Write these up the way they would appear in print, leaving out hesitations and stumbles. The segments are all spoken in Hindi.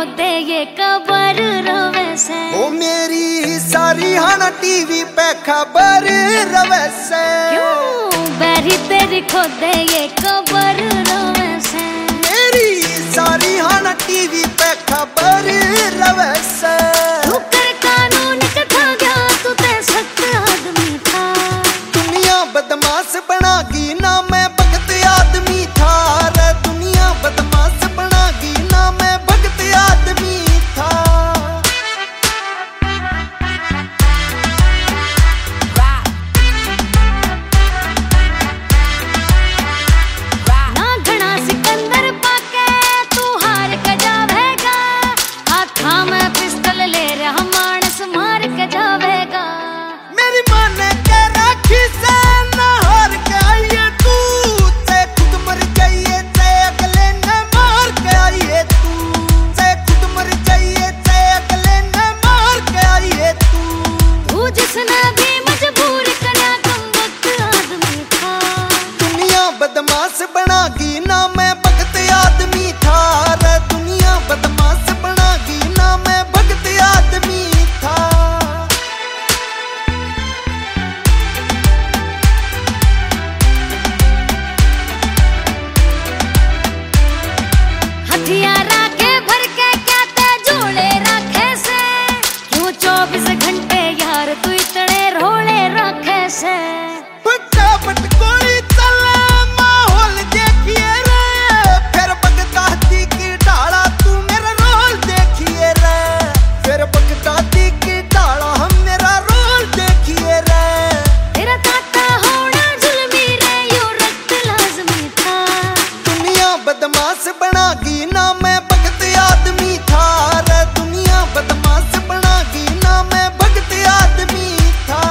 खोदे ये कबर रवे से। ओ मेरी सारी हाना टीवी पे खबर रवे से। क्यों बैरी तेरी खोदे ये कबर रवे से। मेरी सारी हाना टीवी पे खबर रवे से। तू कर कानून कथा गया तू ते सख्त आदमी था। दुनिया बदमाश बनागी ना मैं भगत आदमी था रे। दुनिया बदमाश बनागी ना मैं भगत आदमी था। ना घना सिकंदर पाके तू हार के जावेगा। हाथा में पिस्तल ले रहा मानस मार के जावेगा। मेरी माँ ने कह रखी से ना हार के आइए तू। से खुद मर जाइए से अगले ने मार के आइए तू। से खुद मर जाइए से अगले ने मार के आइए तू। तू जिसने भी मजबूर करया कम वक्त आदमी था। दुनिया बदमाश बनागी ना मैं भगत आदमी था रे। दुनिया बदमाश बनागी ना मैं भगत आदमी था। हथियार राखे भर के क्या ते जोड़े राखे से। क्यों 24 घंटे यार तू इतने रोले रखे से। फटाफट गोली चले माहौल देखिए रे। फिर बगदादी की डाला तू मेरा रोल देखिए रे। फिर बगदादी की डाला हम मेरा रोल देखिए रे। तेरा ताता होना जुल्मी रे यो रक्त लाजमी था। दुनिया बदमाश बनागी ना मैं भगत आदमी था रे। दुनिया बदमाश बनागी ना मैं भगत आदमी था।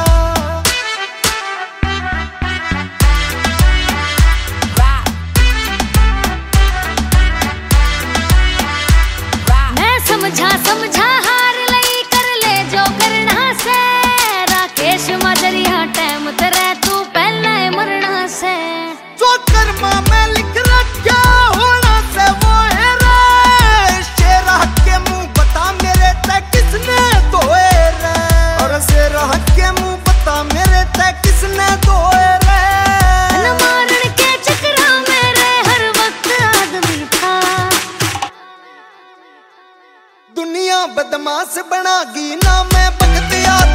मैं समझा हार लई कर ले जो करना से। राकेश मजरिया टाइम तेरे तू पहले मरना से। जो कर्मा में लिख रखा होना से वो है रे। शेरा के मुंह बता मेरे ते किसने धोए रे। और शेरा के मुंह बता मेरे ते किसने धोए रे। न मारन के चक्रा मेरे हर वक्त आदमी था। दुनिया बदमाश बनागी ना मैं भगत आदमी